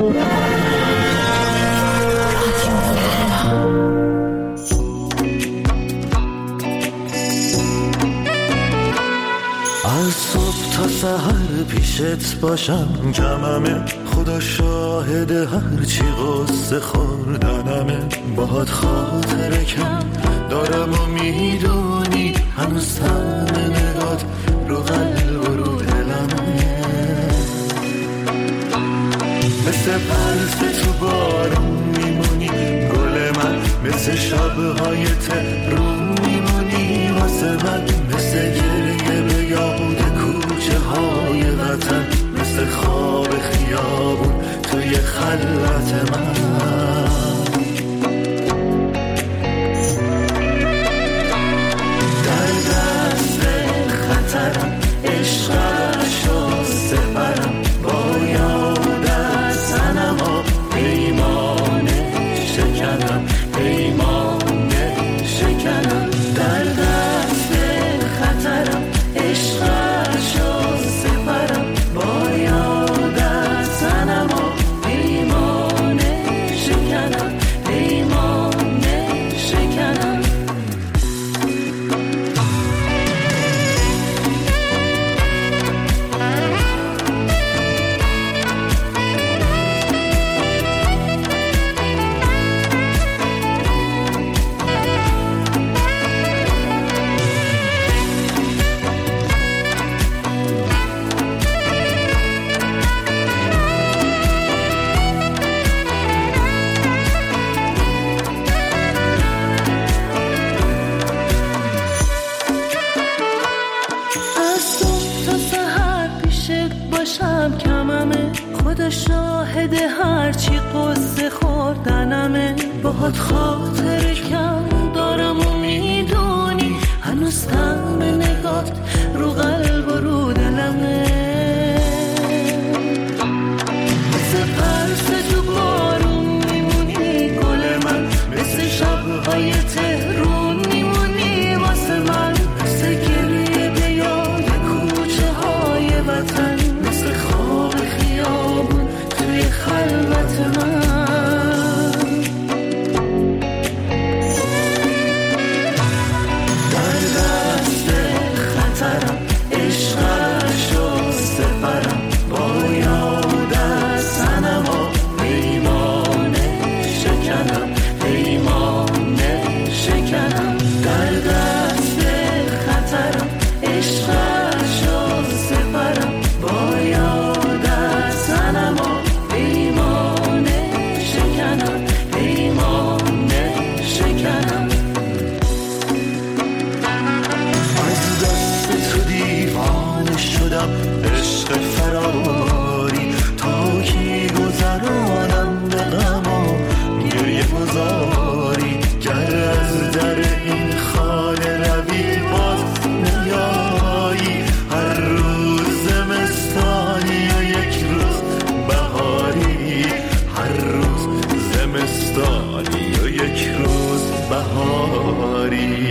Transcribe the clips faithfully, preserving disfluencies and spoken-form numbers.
از صبح تا سحر پیشت باشم کممه، خدا شاهد هرچی قصه خوردنمه. باهات خاطره کم دارم و میدونی هنوز طعم نگات رو قلب و رو دلمه. مثل پرس تو بارون میمونی گل من، مثل شبهای تهرون میمونی واسه من، مثل گریه به یاد کوچه های وطن، مثل خواب خیابون توی خلوت من. در دست خطرم عشقشو سپرم، با یادت صنما پیمانه شکنم، پیمانه شکنم. در دست خطرم عشقشو سپرم، با یادت صنما پیمانه شکنم، پیمانه شکنم. خدا شاهد هرچی قصه خوردنمه. باهات خاطر کم دارم و میدونی هنوز طعم نگات رو قلب و رو دلمه. مثل پرس تو بارون میمونی گل من، مثل شبهای تهرون میمونی واسه من، مثل گریه به یاد کوچه های وطن، مثل خواب خیابون توی خلوت من. در دست خطرم عشقشو سپرم، با یادت صنما پیمانه شکنم، پیمانه شکنم. در دست خطرم عشقشو سپرم، با یادت صنما پیمانه شکنم، پیمانه شکنم. از دست تو دیوانه شدم عشق فراری، تا کی گذرانم به غم و گریه گذاری. گر از در این خانه روی باز نیایی، هر روز زمستانی و یک روز بهاری، هر روز زمستانی و یک روز بهاری.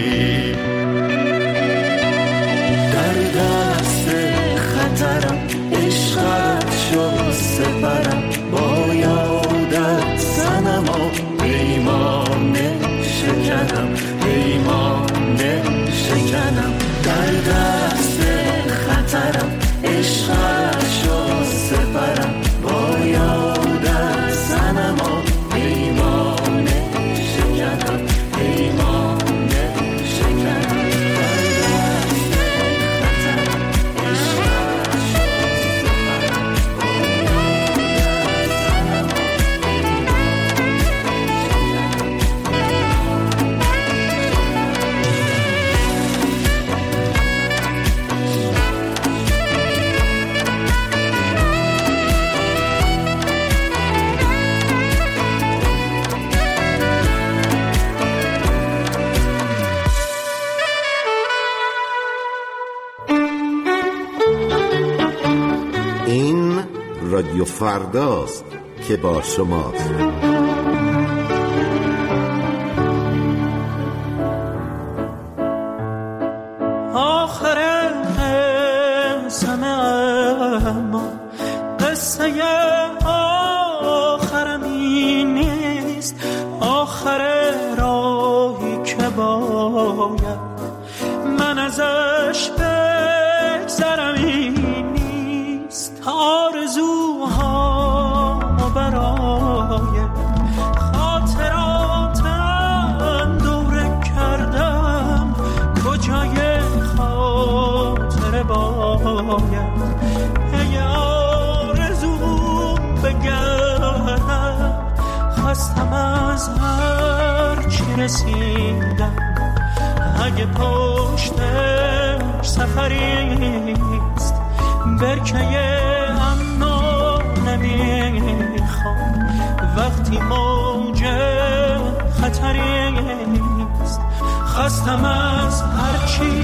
در دست خطرم عشقشو سپرم، با یادت صنما پیمانه شکنم، پیمانه شکنم. در دست خطرم عشقشو سپرم، با یادت صنما پیمانه شکنم، پیمانه شکنم. این رادیو فرداست که با شماست. آخر سمع ما قصه آرزوها برای خاطراتم دوره کردم، کجای خاطر باید ای آرزو بگردم، خستم از هر چی رسیدم، اگه پشتش سفریست برکه امنو نمیخوام، وقتی موج خطریست خستم از هر چی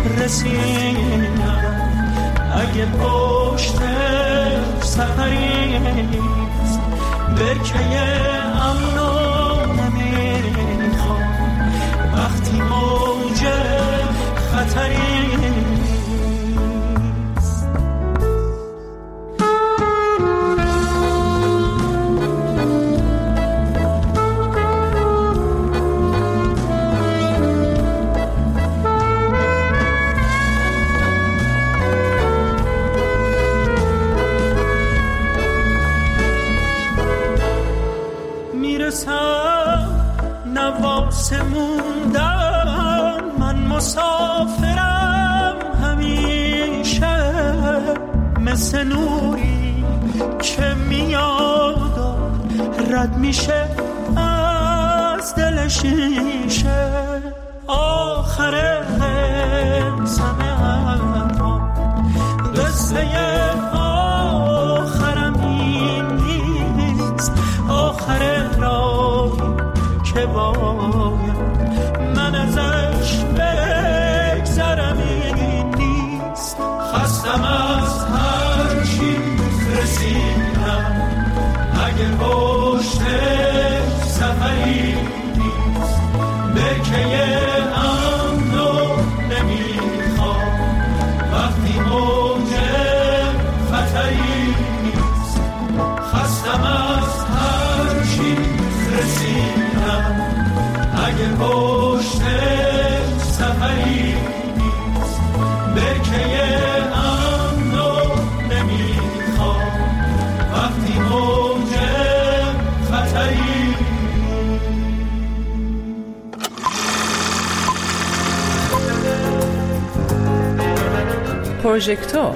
رسیدم، اگه پشتش سفریست برکه امنو نمیخوام، وقتی موج خطریست. نواسه موندم من مسافرم همیشه، مثل نوری که میاد رد میشه از دل شیشه، آخر سمه قصه آخرم این نیست، آخر راهی که باید من ازش بگذرم این نیست، خستم از هر چی رسیدم، اگه پشتش سفری نیست برکه امنو نمیخوام، وقتی موج خطری نیست خستم از هر چی رسیدم، اگه پشتش سفری نیست برکه امنو نمیخوام، وقتی موج خطری. پروژکتور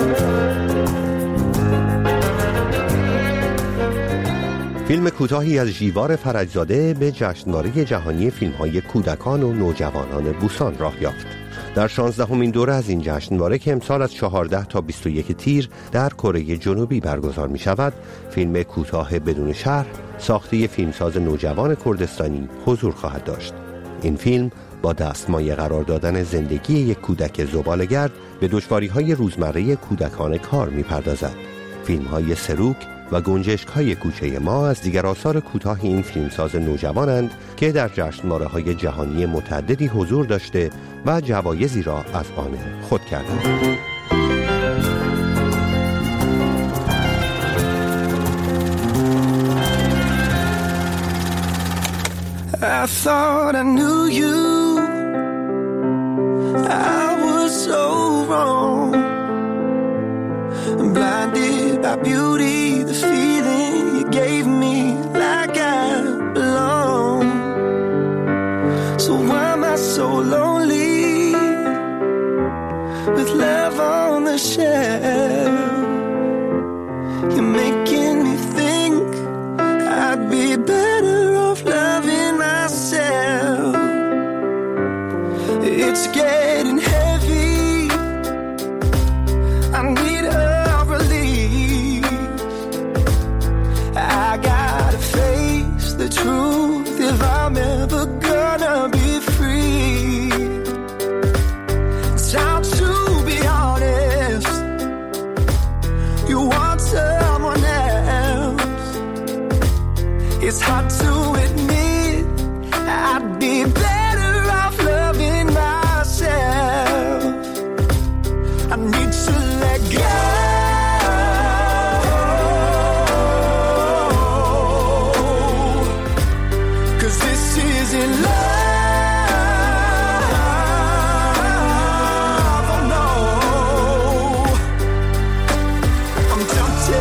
فیلم کوتاهی از ژیوار فرجزاده به جشنواره جهانی فیلم‌های کودکان و نوجوانان بوسان راه یافت. در شانزدهمین دوره از این جشنواره که امسال از چهارده تا بیست و یک تیر در کره جنوبی برگزار می شود، فیلم کوتاه بدون شرح ساخته فیلمساز نوجوان کردستانی حضور خواهد داشت. این فیلم با دستمایه قرار دادن زندگی یک کودک زباله‌گرد به دشواری‌های روزمره کودکان کار می‌پردازد. فیلم‌های سروک و گنجشک‌های کوچه ما از دیگر آثار کوتاه این فیلمساز نوجوانند که در جشنواره‌های جهانی متعددی حضور داشته و جوایزی را از آن خود کردند. I thought I knew you, I was so wrong, blinded by beauty, the feeling you gave me like I belong. So why am I so lonely, with love on the shelf? You're making me think I'd be better off loving myself. It's getting heavy, I need a relief. I gotta face the truth if I'm ever gonna be free. It's time to be honest, you want someone else. It's hard to admit I'd be better off loving myself. I need to let go, 'cause this isn't love, oh no. I'm tempted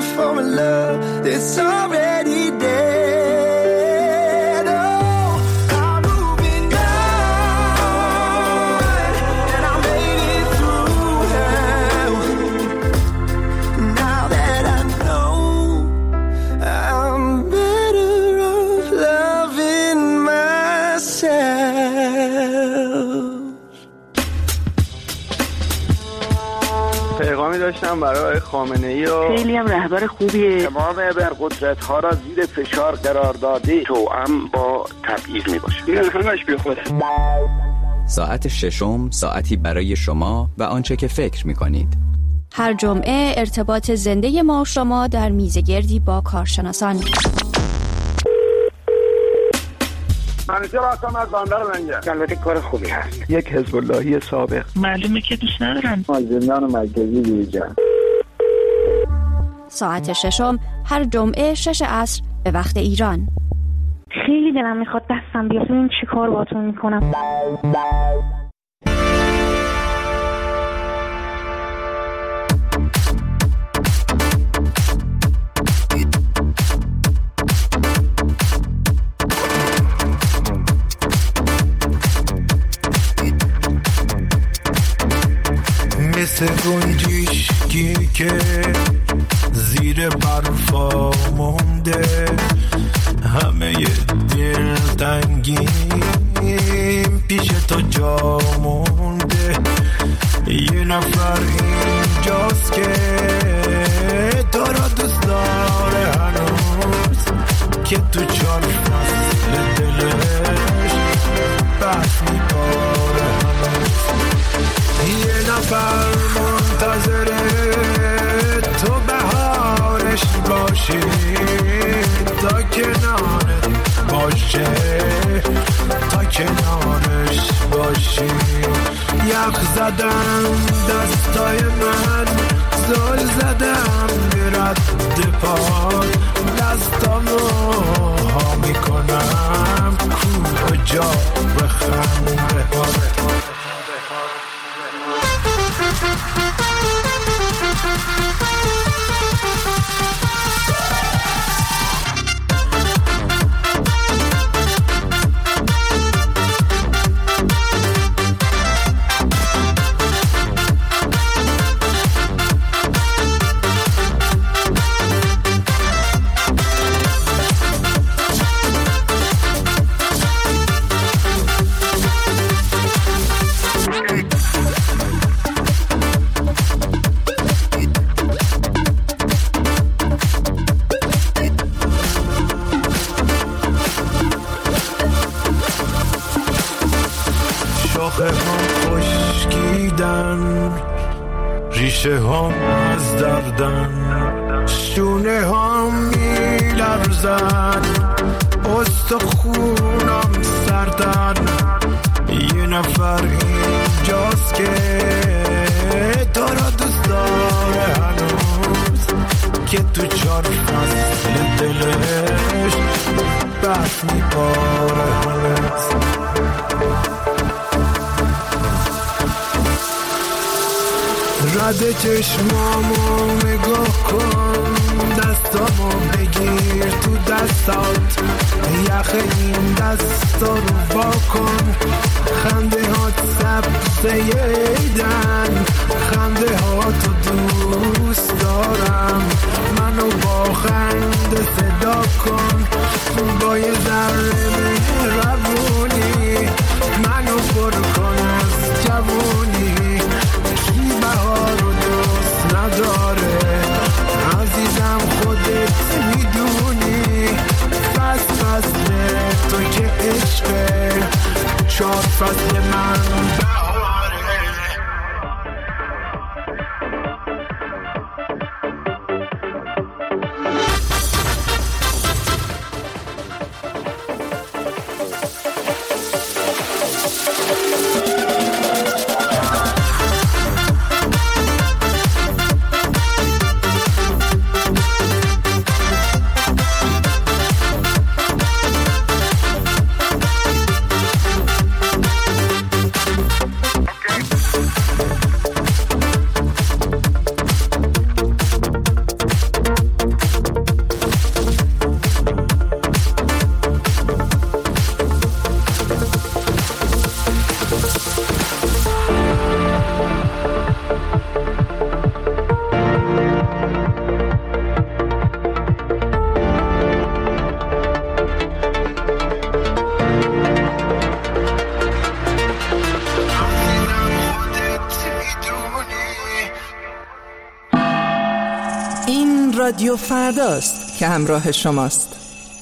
for a love that's already dead. Oh, I'm moving on, and I made it through hell. Now that I know I'm better off loving myself. پیغامی داشتم برای خامنه‌ای و خیلی هم رهبر خوبیه. تمام ابرقدرت ها را زیر فشار قرار داده، توأم با تبعیض میباشه. این همش بی خوده. ساعت ششم، ساعتی برای شما و آنچه که فکر میکنید. هر جمعه ارتباط زنده ما و شما در میزگردی با کارشناسان. منیجر هستم از بندر لنگر. البته کار خوبی هست. یک حزب اللهی سابق. معلومه که دوست ندارم. زندان مرکزی دیجا. ساعت ششم هر جمعه شش عصر به وقت ایران. خیلی دلم میخواد دستم بیاد ببینم چی کار باهاتون میکنم. مثل گنجشکی که زیر برفا مونده، همه دل تنگیم پیش تو جا مونده. یه نفر اینجاست که تو را دوست داره هنوز، که تو چار فصل دلش بس میباره هنوز. یه نفر منتظره تو بهارش باشی، تا کنارت باشه، تا کنارش باشی. یخ زدم دستای من، زل زدم به رد پاد، دستامو ها میکنم کجا بخنده ها. ریشه هم از دردن، شونه هم میلرزن، استخونم سردن. یه نفر اینجاست که تو را دوست داره هنوز، که تو چار فصل دلش بس میباره هنوز. رد چشمامو نگاه کن، دستامو بگیر تو دستات، یخ این دستا رو وا کن. خنده هات سبزه ایدن، خنده هاتو دوست دارم. منو با خنده صدا کن، با یه ذره مهربونی منو پر کن از جوونی. بهار رو دوست نداره عزیزم، خودت میدونی. فصل فصل تو که عشقه، چار فصل من بهاره. رادیو فرداست که همراه شماست.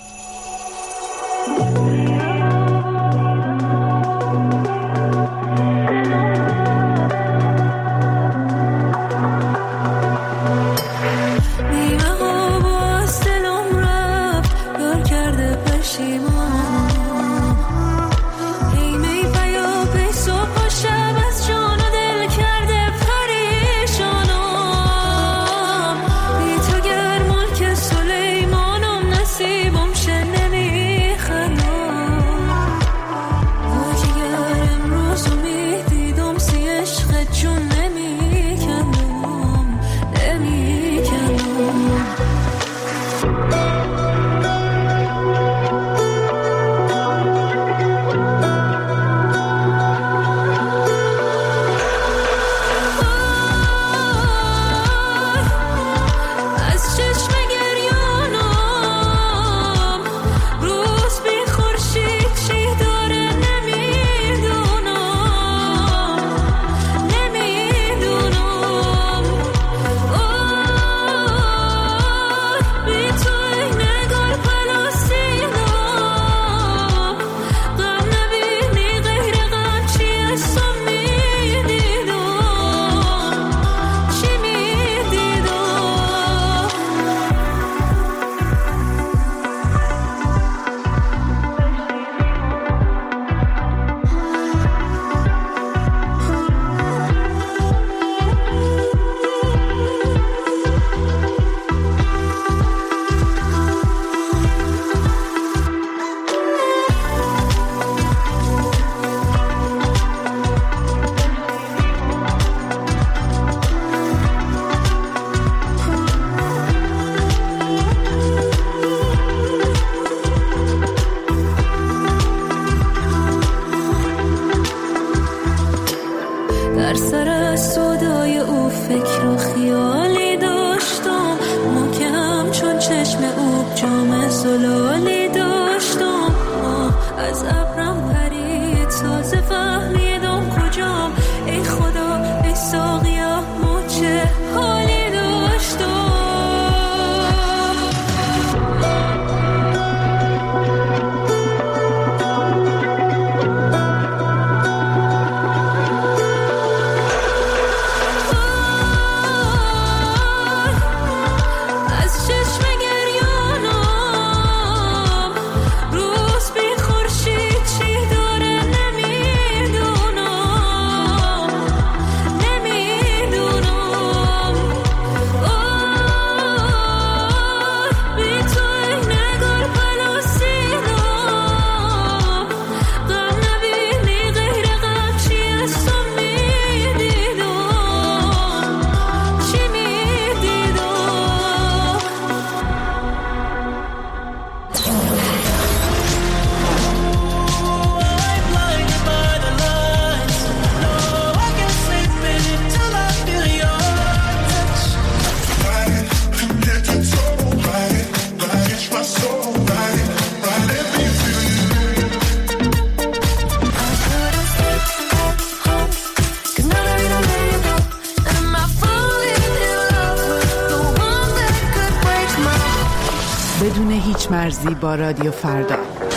بدون هیچ مرزی با رادیو فردا.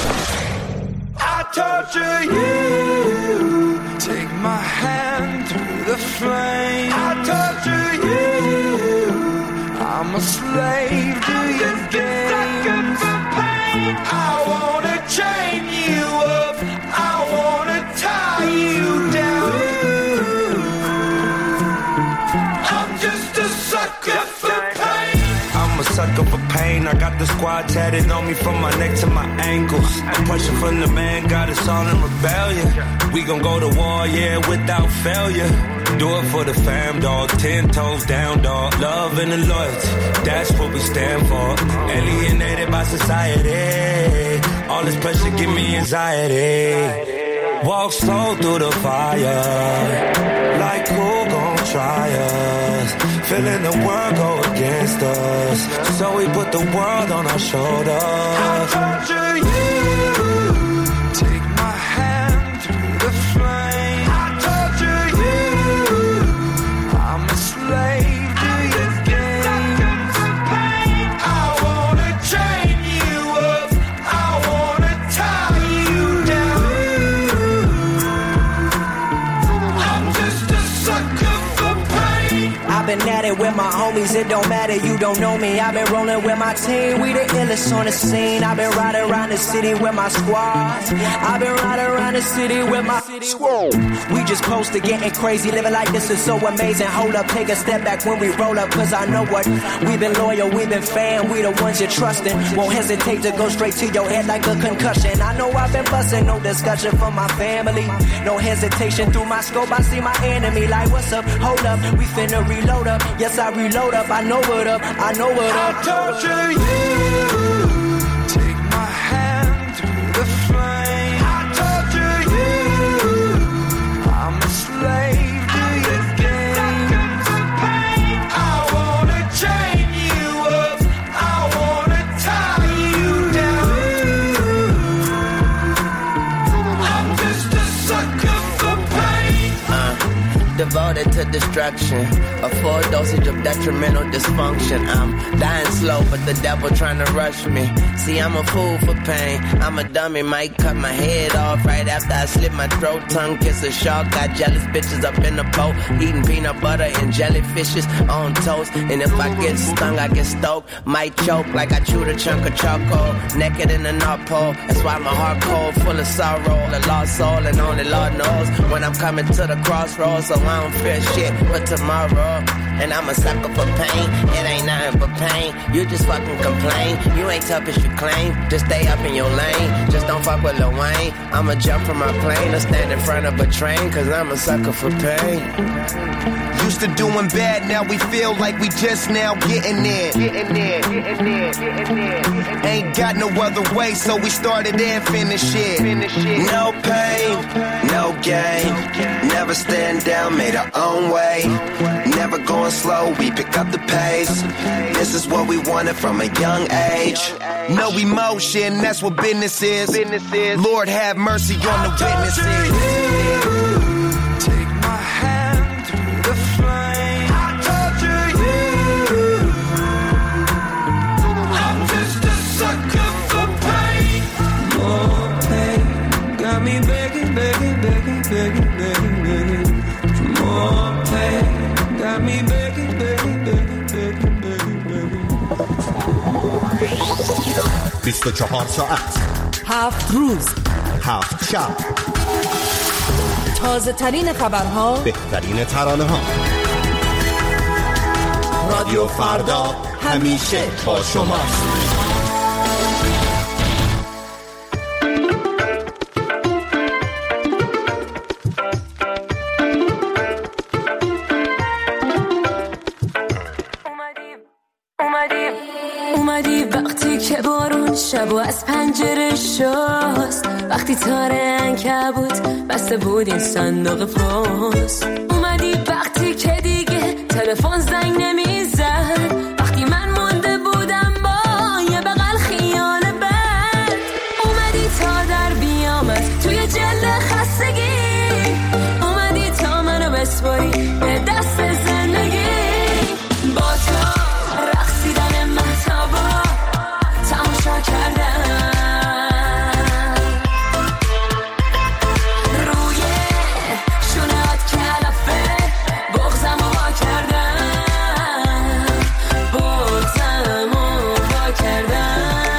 Sucker for pain, I got the squad tatted on me from my neck to my ankles. The pressure from the man got us all in rebellion. We gon' go to war, yeah, without failure. Do it for the fam, dog, ten toes down, dog. Love and the loyalty, that's what we stand for. Alienated by society, all this pressure give me anxiety. Walk slow through the fire, like who gon' try us? Feeling the world go against us, so we put the world on our shoulders. I torture you, take my hand through the flame. I torture you, I'm a slave to your game. been at it with my homies, it don't matter, you don't know me. I've been rolling with my team, we the illest on the scene. I've been riding around the city with my squad. I've been riding around the city with my squad. We just close to getting crazy, living like this is so amazing. Hold up, take a step back when we roll up, cause I know what. We've been loyal, we've been fan, we the ones you're trusting. Won't hesitate to go straight to your head like a concussion. I know I've been busting, no discussion for my family. No hesitation through my scope, I see my enemy like, what's up, hold up, we finna reload up. Yes, I reload up, I know what up, I know what up. I torture you, take my hand through the flame. I torture you, I'm a slave to your games. I wanna chain you up, I wanna tie you down. I'm just a sucker for pain. Uh, devoted to destruction, a full dosage of detrimental dysfunction. I'm dying slow, but the devil trying to rush me. See, I'm a fool for pain. I'm a dummy, might cut my head off right after I slit my throat. Tongue kiss a shark, got jealous bitches up in the boat, eating peanut butter and jellyfishes on toast. And if I get stung, I get stoked. Might choke like I chewed a chunk of charcoal. Naked in the North Pole, that's why my heart cold, full of sorrow. A lost soul, and only Lord knows when I'm coming to the crossroads. So I don't fear shit but tomorrow. And I'm a sucker for pain, it ain't nothing but pain. You just fucking complain, you ain't tough as you claim. Just stay up in your lane, just don't fuck with Lil Wayne. I'ma jump from my plane or stand in front of a train, cause I'm a sucker for pain. Used to doing bad, now we feel like we just now getting there. Getting there, getting there, getting there. Ain't got no other way, so we started and finished it. No pain, no gain. Never stand down, made our own way. Never going slow, we pick up the pace. This is what we wanted from a young age. No emotion, that's what business is. Lord have mercy on the witnesses. Take my hand through the flame. I torture you, I'm just a sucker for pain. More pain, got me begging, begging, begging, begging, begging, begging. More pain, got me begging, begging, begging, begging, begging, begging. بیست و چهار ساعت، هفت روز، هفت شب، تازه ترین خبرها، بهترین ترانه ها. رادیو فردا همیشه با شماست. شب و از پنجره شست، وقتی تاره عنکبوت بسته بود این صندوق پست. اومدی وقتی که دیگه تلفن زنگ نمیزد، وقتی من مونده بودم با یه بغل خیال بد. اومدی تا در بیامد توی جلد خستگی، اومدی تا منو بسپاری به دست زندگی. با تو رقصیدن مهتابا تماشا کردم، روی شونهات کلافه بغزمو وا کردم، بغزمو وا کردم.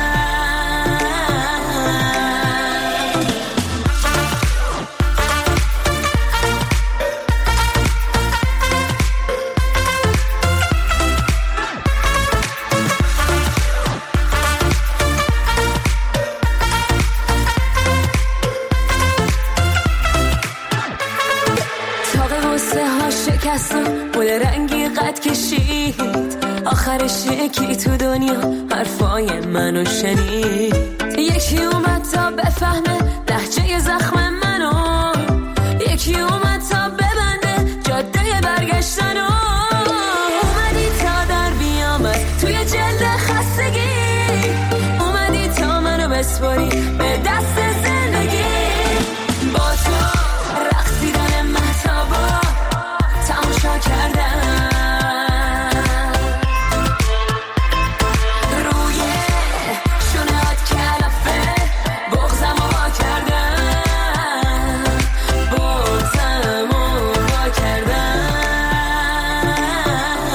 گل رنگی قد کشید، آخرش یکی تو دنیا حرفای منو شنید. یکی اومد تا بفهمه لهجه زخم منو، یکی اومد تا ببنده جاده برگشتنو. اومدی تا در بیامد توی جلد خستگی، اومدی تا منو بسپاری به دست زندگی. با تو رقصیدن مهتابا تماشا کردم، روی شونهات کلافه بغزمو وا کردم، بغزمو وا کردم.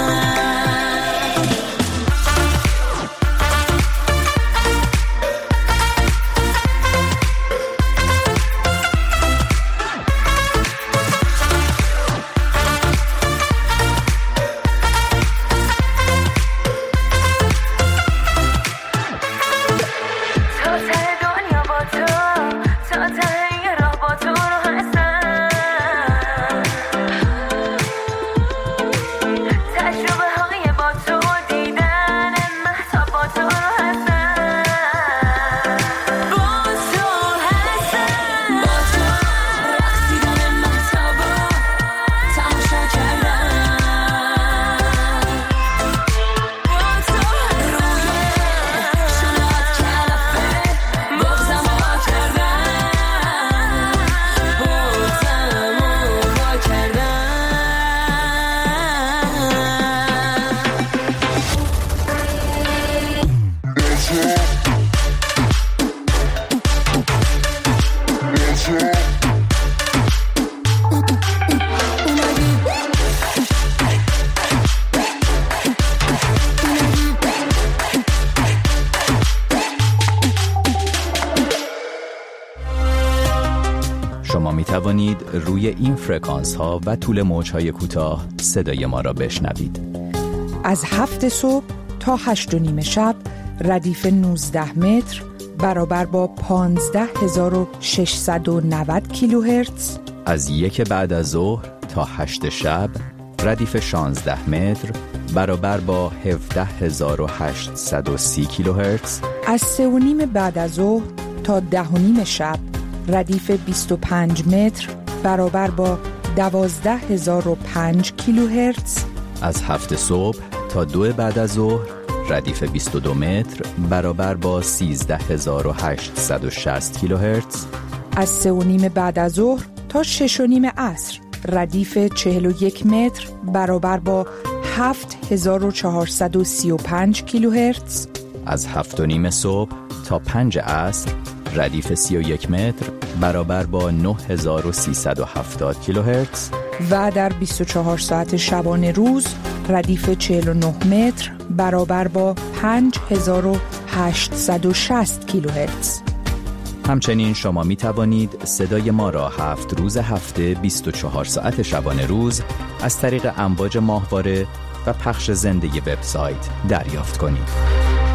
شما می توانید روی این فرکانس ها و طول موج های کوتاه صدای ما را بشنوید. از هفت صبح تا هشت و نیم شب ردیف نوزده متر برابر با پانزده هزار و ششصد و نود کیلوهرتز. از یک بعد از ظهر تا هشت شب ردیف شانزده متر برابر با هفده هزار و هشتصد و سی کیلوهرتز. از سه و نیم بعد از ظهر تا ده و نیم شب ردیف بیست و پنج متر برابر با دوازده هزار و پنج کیلوهرتز. از هفت صبح تا دو بعد از ظهر ردیف بیست و دو متر برابر با سیزده هزار و هشتصد و شصت کیلوهرتز. از سه و نیم بعد از ظهر تا شش و نیم عصر ردیف چهل و یک متر برابر با هفت هزار و چهارصد و سی و پنج کیلوهرتز. از هفت و نیم صبح تا پنج عصر ردیف سی و یک متر برابر با نه هزار و سیصد و هفتاد کیلوهرتز. و در بیست و چهار ساعت شبانه روز ردیف چهل و نه متر برابر با پنج هزار و هشتصد و شصت کیلوهرتز. همچنین شما می توانید صدای ما را هفت روز هفته بیست و چهار ساعت شبانه روز از طریق امواج ماهواره و پخش زنده وبسایت دریافت کنید.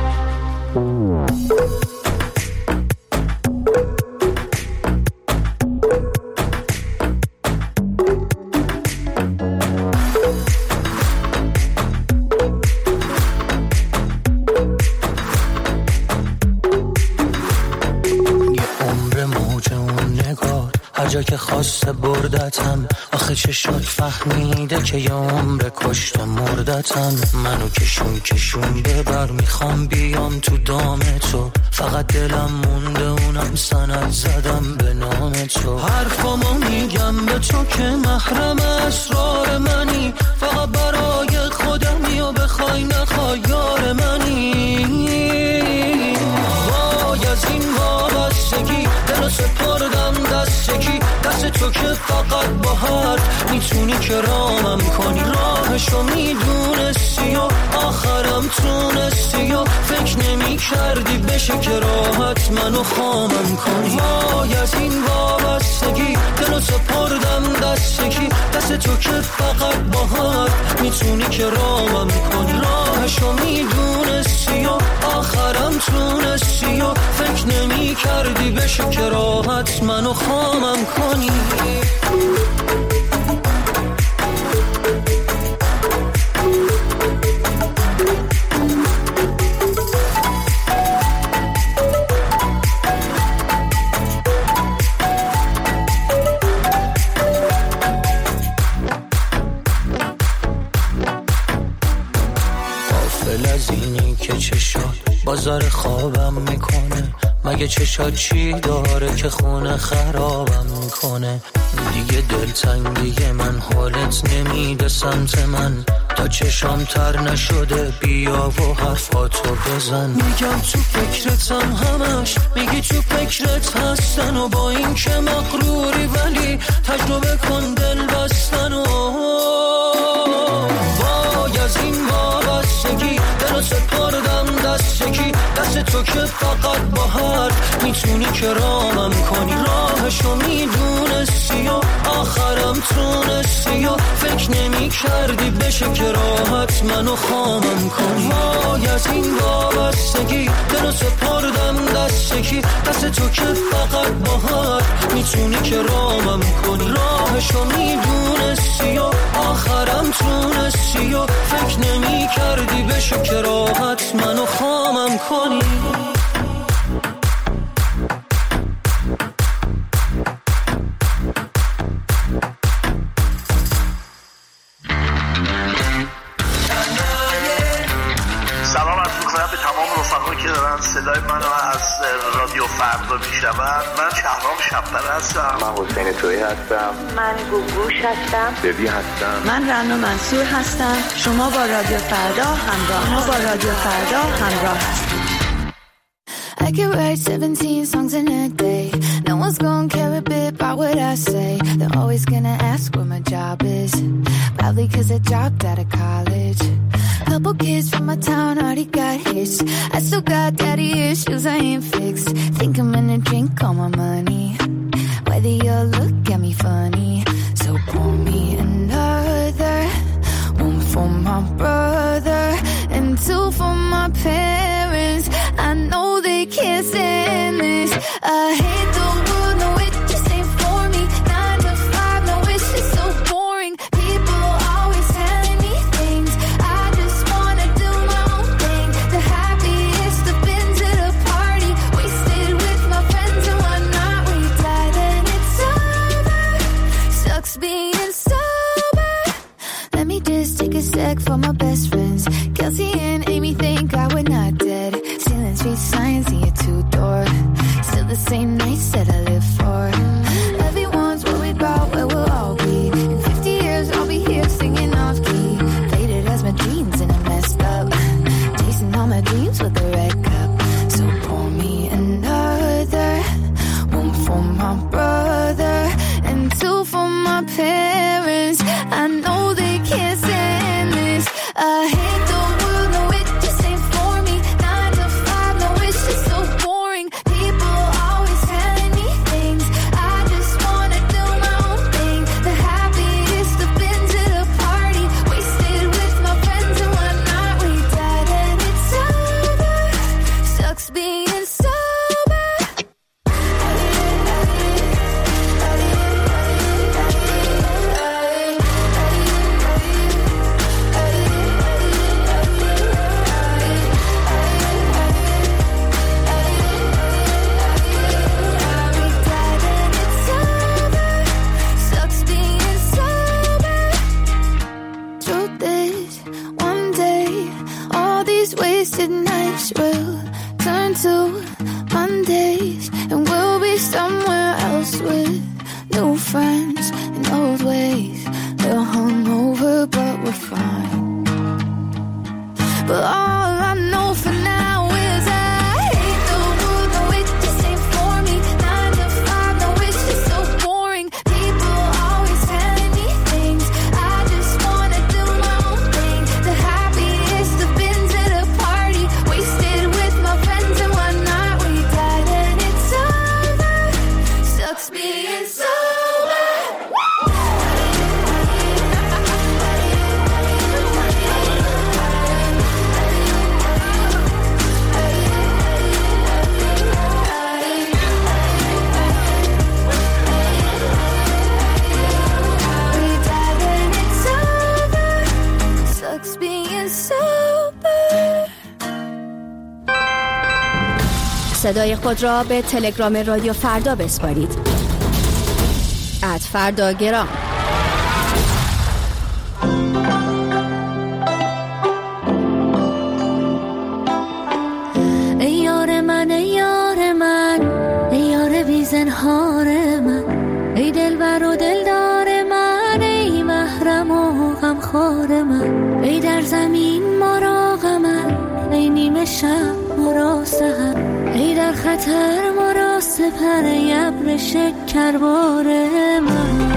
جا که خواسته بردتم، آخه چشات فهمیده که یه عمر کشت مردتم. منو کشون کشون ببر، میخوام بیام تو دام تو، فقط دلم مونده اونم سند زدم به نام تو. حرفامو میگم به تو که محرم اسرار منی، فقط برای خودمی و بخوای نخوای یار منی. وای از این وابستگی دلو سپردم دستگی، دست تو که فقط با حرف میتونی که رامم کنی. راهشو میدونستی و آخرم تونستی و فکر نمی کردی بشه که راحت منو خامم کنی. وای از این وابستگی دلو سپردم دستگی، دست تو که فقط با حرف میتونی که رامم کنی. راهشو میدونستی و آخرم تونستی و فکر نمی کردی بشه که راحت منو خامم کنی. غافل از اینی که چشات بازار خوابم میکنه، مگه چشات چی داره که خونه خرابم میکنه. دیگه دلتنگی من حالت نمیده سمت من، تا چشام تر نشده بیا و حرفاتو بزن. میگم تو فکرتم همش، میگی تو فکرت هستن و با این که مغروری ولی تجربه کن دل بستن. و وای از این وابستگی دلو سپردم دستگی، دست تو که فقط با حرف میتونی که رامم کنی. راهشو میدونستی و آخرم تونستی و فکر نمی کردی بشه که راحت منو خامم کنی. وای از این وابستگی دلو سپردم دستگی، دست تو که فقط با حرف میتونی که رامم کنی. راهشو میدونستی و آخرم تونستی و فکر نمی کردی بشه که راحت منو خامم کنی. سلام عرض می‌کنم به تمام رفقایی که دارن صدای منو از رادیو فردا میشنون. من شهرام شب‌پره هستم. من حسین تویی هستم. من گوگوش هستم. ببی هستم. من رنا منصور هستم. شما با رادیو فردا همراه. شما با رادیو فردا همراه هستید. could write seventeen songs in a day. No one's gonna care a bit about what I say. They're always gonna ask what my job is. Probably cause I dropped out of college. Couple kids from my town already got hitched. I still got daddy issues I ain't fixed. Think I'm gonna drink all my money, whether you look at me funny. So pour me another, one for my brother and two for my parents. I know they can't stand this. I hate the world, no it just ain't for me. Nine to five, no it's just so boring. People always telling me things. I just wanna do my own thing. The happiest I've been to the party, wasted with my friends and whatnot. We died and it's over. Sucks being sober. Let me just take a sec for my best friends. Kelsey and Amy think I would not dead. Stealing street signs in your two-door. Still the same nights that I live for. Everyone's worried about where we'll all be. In fifty years I'll be here singing off key. Faded as my dreams and I'm messed up. Chasing all my dreams with a red cup. So pour me another, one for my brother and two for my parents. I know they can't stand this. I hate the world, no it just ain't for me. Nine to five, no it's just so boring. People always telling me things. I just wanna do my own thing. The happiest I've been to the party, wasted with my friends and whatnot. We died and it's over. Sucks being sober. Wasted nights will turn to Mondays, and we'll be somewhere else with new friends and old ways. They're hungover, but we're fine. But all I know for now is I hate the world, no it just ain't for me. Nine to five, no it's just so boring. People always telling me things. I just wanna do my own thing. The happiest I've been to the party, wasted with my friends and whatnot. We died and it's over. Sucks being sober. صدای خود را به تلگرام رادیو فردا بسپارید. ات فرداگرام. ای یار من، ای یار من، ای یار بی زنهار من، ای دلبر و دلدار من، ای محرم و غمخوار من، ای در زمین مراغ من، ای نیمه شب مرا سحر، ای در خطر مرا سپر، ای ابر شکربار من.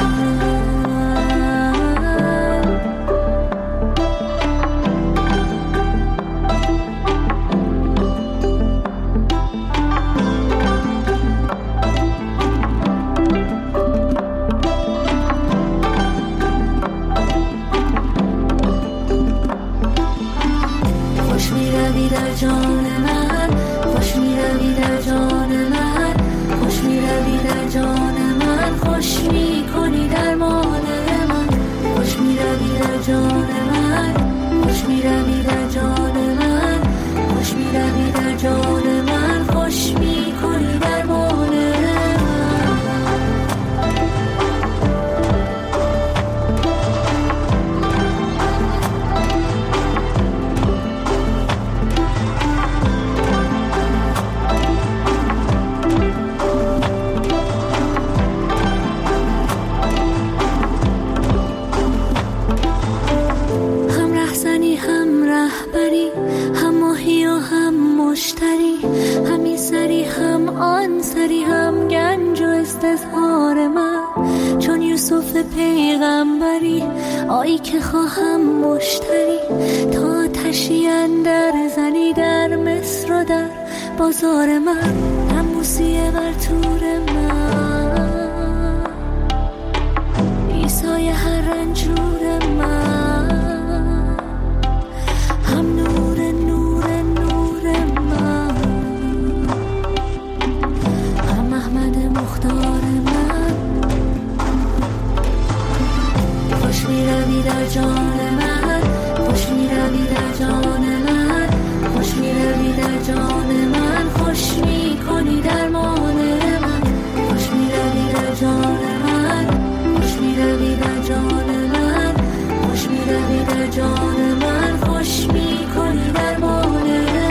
خوش می روی در جان من، خوش می روی در جان من، خوش می روی در جان من، خوش می کنی درمان من، خوش می روی در جان من، خوش می روی در جان من، خوش می روی در جان من، خوش می کنی درمان من. هم رهبری، هم ماهی و هم مشتری، همی این سری هم آن سری هم گنج و استظهار من، چون یوسف پیغمبری آیی که خواهم مشتری، تا تشی اندر زنی در مصر و در بازار من، هم موسیه بر تور من، عیسای هر رنجور من، هم نور نور نور من، هم احمد مختار من، خوش می روی در جان من، خوش می روی در جان من، خوش می روی در جان من، خوش می کنی درمان من، خوش می روی در جان من، خوش می روی در جان من، خوش می روی در جان من، خوش می کنی درمان من.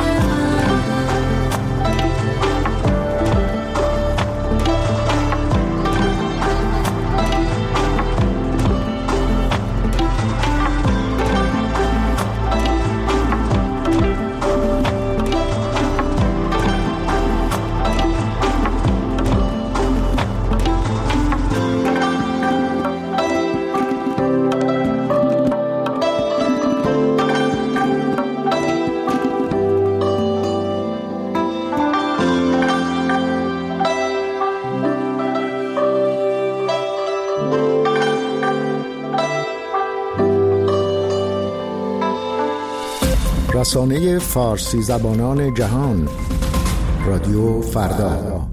رسانه فارسی زبانان جهان، رادیو فردا.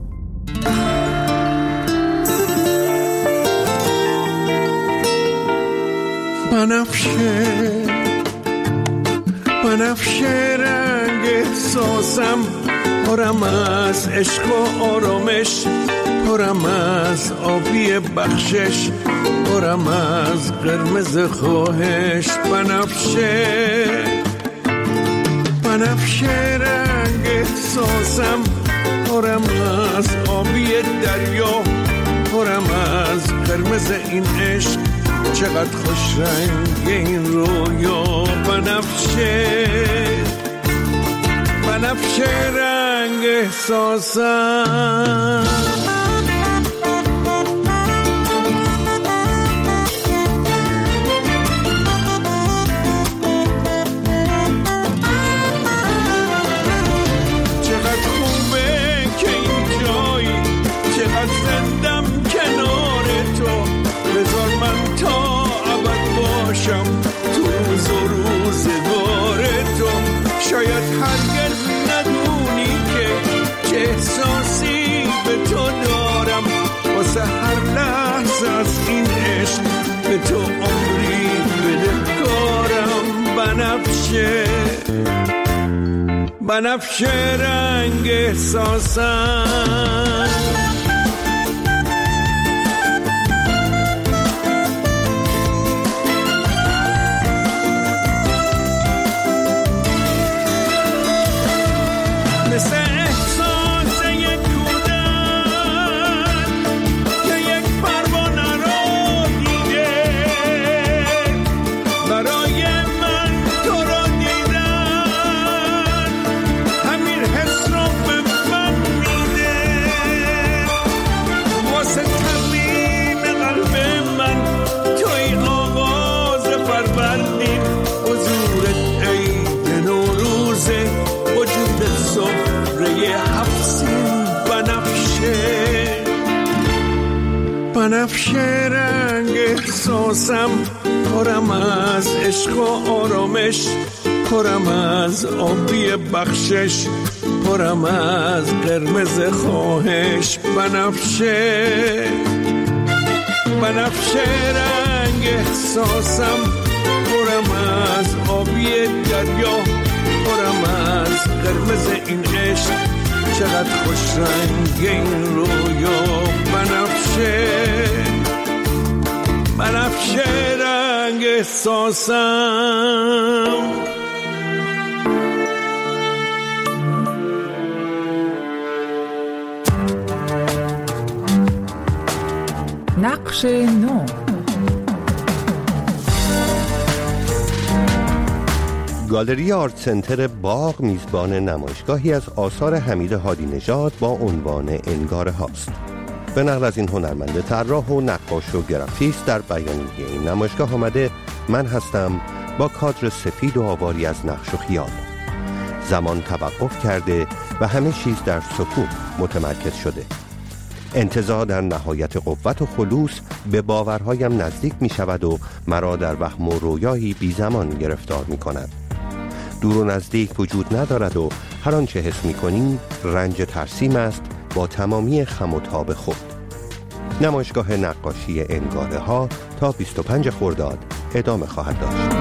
بنفشه بنفشه رنگ احساسم، پرم از عشق و آرامش، پرم از آبی بخشش، پرم از قرمز خواهش. بنفشه بنفشه رنگ احساسم، پرم از آبی دریا، پرم از قرمز این عشق، چقدر خوش رنگ این رویا. بنفشه بنفشه رنگ احساسم. زندم کنار تو، بذار من تا ابد باشم تو روز و روزگار تو. شاید هرگز ندونی که چه احساسی به تو دارم، واسه هر لحظه از این عشق به تو عمری بدهکارم. بنفشه بنفشه رنگ احساسم. مثل احساس یک کودک که یک پروانه رو دیده، برای من تو رو دیدن همین حس رو به من میده. واسه تمیم قلب من توی آغاز فروردین، حضورت عید نوروزه، وجود سفره هفسین. بنفشه بنفشه رنگ احساسم، پرم از عشق و آرامش، پرم از آبی بخشش، پرم از قرمز خواهش. بنفشه بنفشه رنگ احساسم، پرم از آبی دریا، پرم از قرمز این عشق، چقدر خوش رنگ این رویا. بنفشه بنفشه رنگ احساسم. نقش نو. گالری آرت سنتر باغ میزبان نمایشگاهی از آثار حمید هادی نژاد با عنوان انگاره هاست. به نقل از این هنرمند طراح و نقاش و گرافیست در بیانیه این نمایشگاه آمده من هستم با کادر سفید و آواری از نقش و خیال. زمان توقف کرده و همه چیز در سکون متمرکز شده. انتزاع در نهایت قوت و خلوص به باورهایم نزدیک می شود و مرا در وهم و رویایی بی زمان گرفتار می کند. دور و نزدیک وجود ندارد و هر آنچه حس می کنی رنج ترسیم است با تمامی خم و تاب خود. نمایشگاه نقاشی انگاره ها تا بیست و پنج خرداد ادامه خواهد داشت.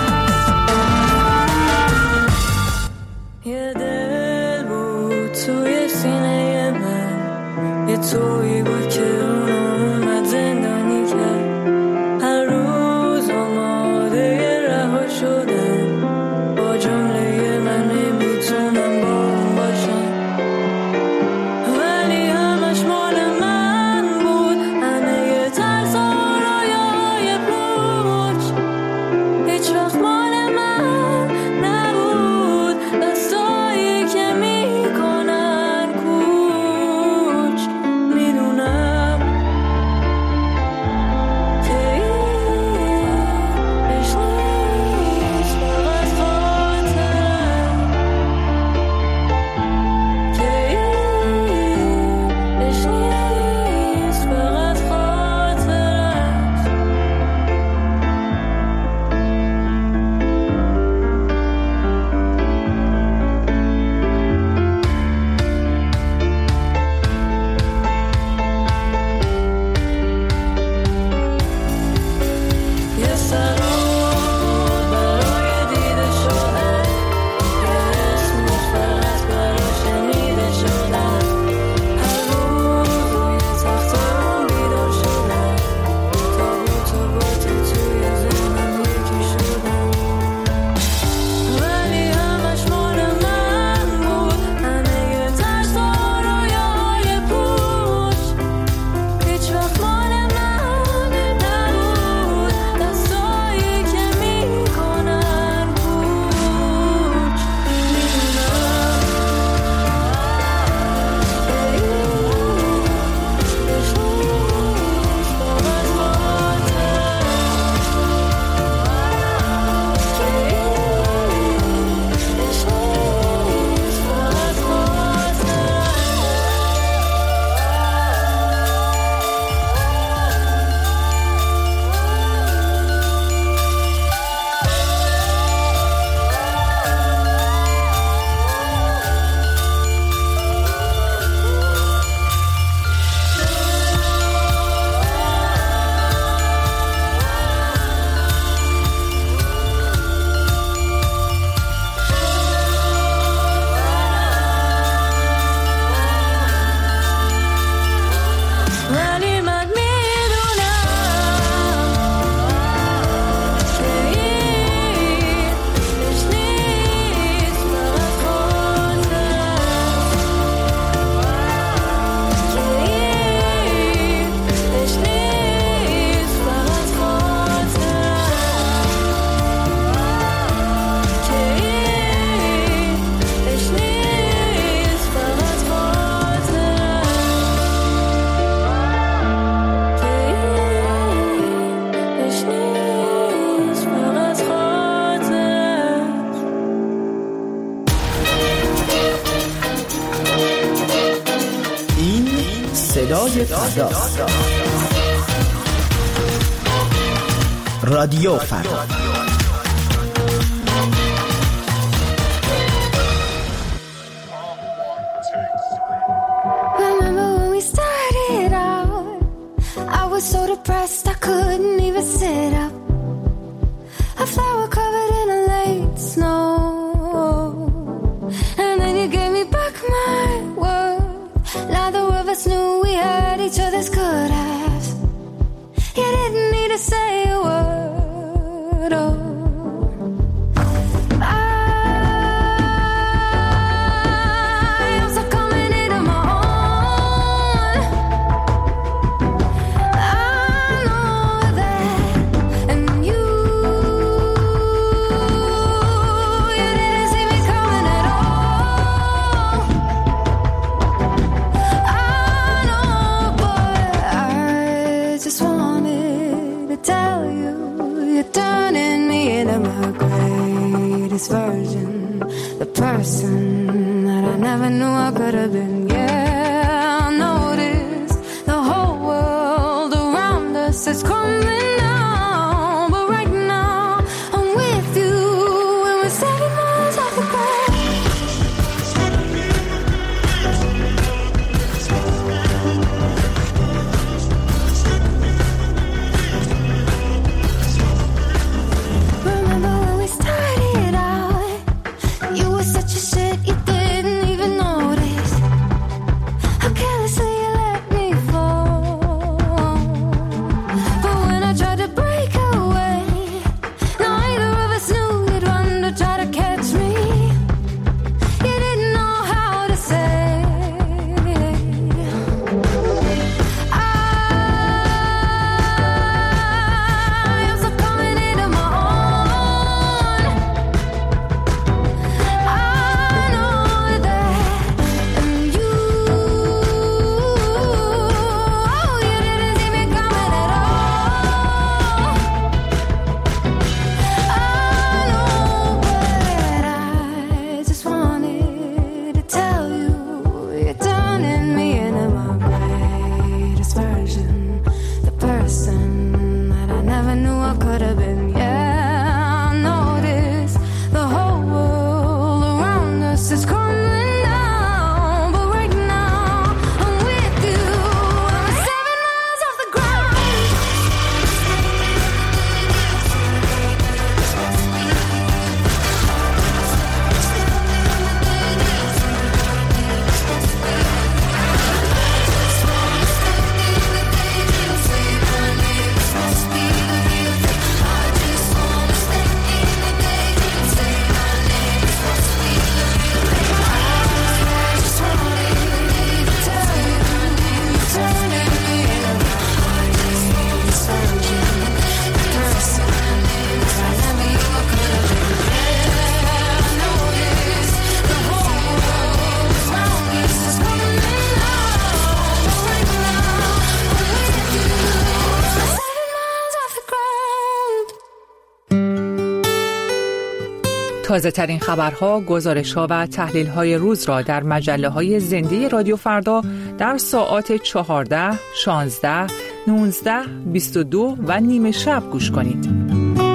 یه دل بود توی سینه من، یه تویی بود که اونو اومد زندانی کرد. هر روز آماده رها شدم، با جمله من نمیتونم با اون باشم، ولی همش مال من بود. همه ترس و رویای پوچ هیچ وقت مال من نبود. دستایی که میکنن کوچ، میدونم که ایش نیست فقط خاطرم، که ایش نیست فقط خاطرم. یه سرود برای دیده شدن، یه اسمش فقط برای شنیده شدن. هر روز روی تخت اون بیدار شدن، تابوت و بوتی توی ذهنم یکی شدن، ولی همش مال من بود. همه ترس و رویای پوچ هیچ وقت مال من نبود. دستایی که میکنن کوچ، میدونم که ایش نیست فقط خاطرم، که ایش نیست فقط خاطرم. ولی من میدونم که ایش نیست فقط خاطرم، که ایش نیست فقط خاطرم، که ایش نیست فقط خاطرم، که ایش نیست فقط خاطرم. این صدای فردا، رادیو فردا. Remember when we started out? I was so depressed I couldn't even sit up. A flower covered in a late snow, and then you gave me back my world. Neither of us knew we had each other's good halves. You didn't need to say a word. Oh, person that I never knew I could have been. Yeah, I notice the whole world around us is coming down, but right now I'm with you and we're seven miles off the ground. Remember when we started out? You were such a shit, you didn't even notice how carelessly you let me fall. But when I tried to break away, neither of us knew you'd run to try to catch me. You didn't know how to say I am so coming into my own. I know that, and you, oh, you didn't see me coming at all. I know, but I just wanted to tell you, you're turning me into my greatest version, the person that I never knew I could have been. Yeah, I notice the whole world around us is coming down, but right now I'm with you. I'm seven miles off the ground. تازه ترین خبرها، گزارش‌ها و تحلیل‌های روز را در مجله‌های زنده رادیو فردا در ساعات چهارده، شانزده، نوزده، بیست و دو و نیمه شب گوش کنید.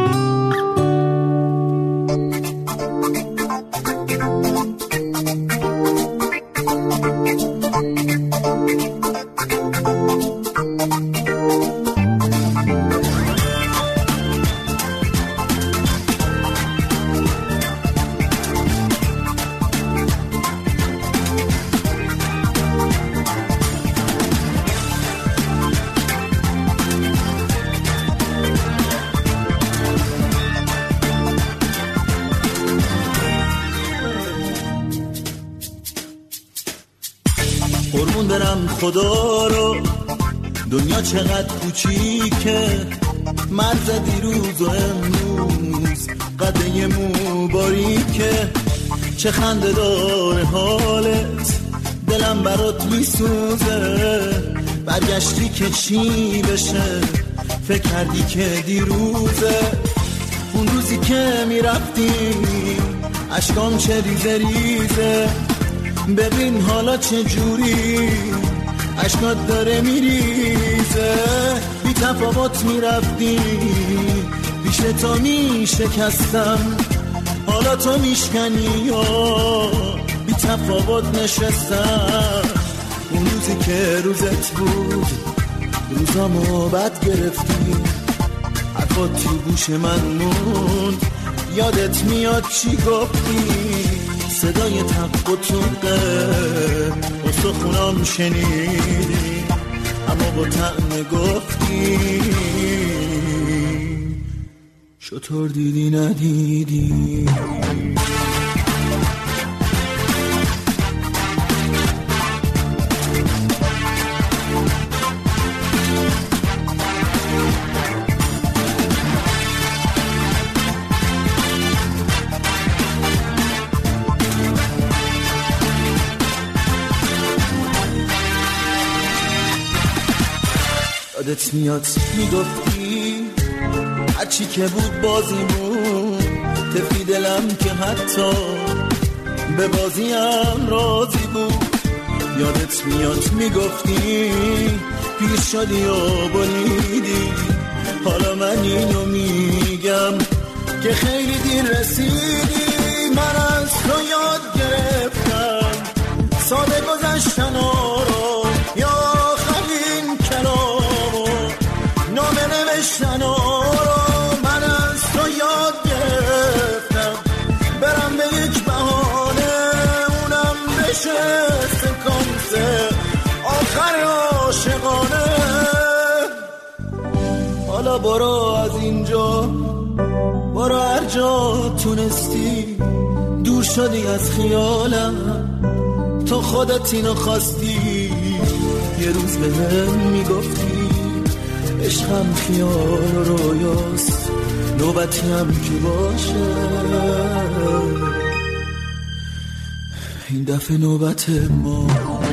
قربون برم خدا رو، دنیا چقدر کوچیکه، مرز دیروز و امروز قده مو باریکه، چه خنده داره حالت، دلم برات میسوزه، برگشتی که چی بشه، فکر کردی که دیروزه، اون روزی که میرفتی اشکام چه ریزه ریزه، ببین حالا چه جوری اشکات داره میریزه، بی تفاوت میرفتی پیش تو میشکستم، حالا تو میشکنی یا بی تفاوت نشستم، اون روزی که روزت بود روزامو بد گرفتی، حرفات تو گوش من موند، یادت میاد چی گفتی، صدای تق و توقه استخونام شنیدی، اما با طعم گفتی چطور دیدی ندیدی. یادت میاد میگفتی هرچی که بود بازیمون، تفی دلم که حتی به بازیم راضی بود. یادت میاد میگفتی پیر شدی و بریدی، حالا من اینو میگم که خیلی دیر رسیدی. من از تو یاد گرفتم ساده گذشتن رو، یا آخرین کلام و نامه نوشتن رو. من از تو یاد گرفتم برم به یک بهانه، اونم بشه سکانس آخر عاشقانه. حالا برو از اینجا، برو هر جا تونستی، دور شدی از خیالم، تو خودت اینو خواستی. یه روز به هم میگفتی عشقم خیال و رویاست، نوبتی هم که باشه. این دفعه نوبت ما